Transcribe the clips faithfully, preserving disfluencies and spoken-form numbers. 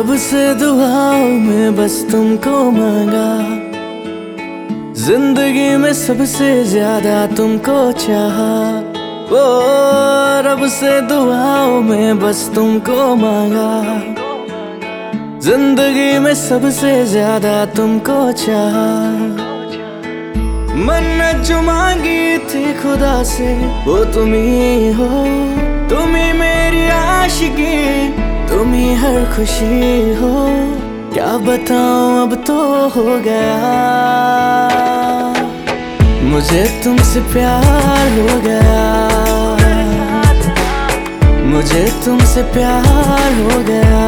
रब से दुआओं में बस तुमको मांगा, जिंदगी में सबसे ज्यादा तुमको चाहा। ओ रब से दुआओं में बस तुमको मांगा, जिंदगी में सबसे ज्यादा तुमको चाहा। मन्नत जो मांगी थी खुदा से वो तुम ही हो, तुम ही मेरी आशिकी, तुम ही हर खुशी हो। क्या बताऊं अब तो हो गया, मुझे तुमसे प्यार हो गया, मुझे तुमसे प्यार हो गया।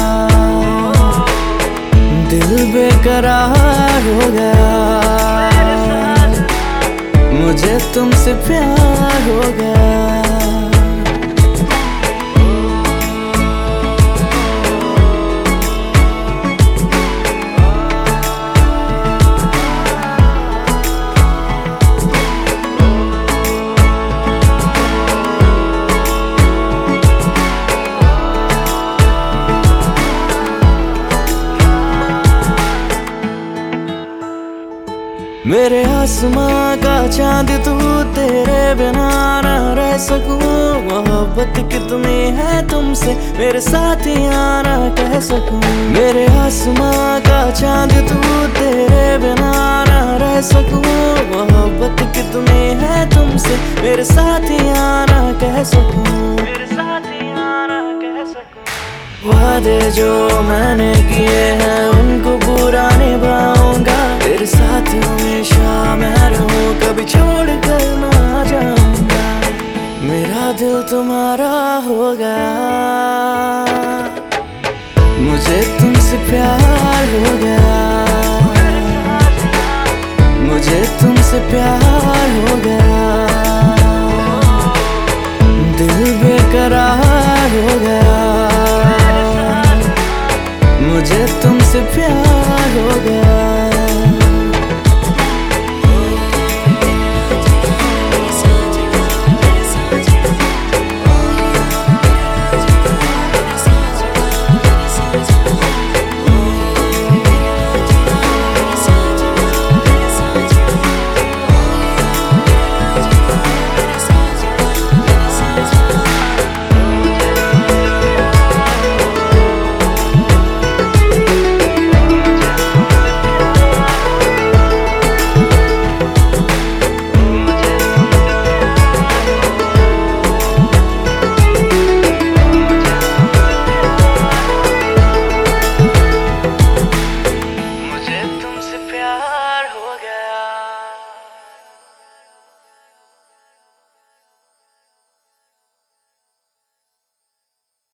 दिल बेकरार हो गया, मुझे तुमसे प्यार हो गया। मेरे आसमां का चांद तू, तेरे बिना ना रह सकूं। मोहब्बत कितनी है तुमसे, मेरे साथ यारा कह सकूं। मेरे आसमां का चांद तू, तेरे बिना ना रह सकूं। मोहब्बत कितनी है तुमसे, मेरे साथ यारा कह सकूं, मेरे साथ यारा कह सकूं। वादे जो मैंने किए हैं उनको पूरा निभाऊंगा, तेरे साथ हमेशा मैं रहूं, कभी छोड़ कर ना जाऊंगा। मेरा दिल तुम्हारा हो गया, मुझे तुमसे प्यार हो गया, मुझे तुमसे प्यार हो गया। दिल बेकरार हो गया, मुझे तुमसे प्यार हो गया।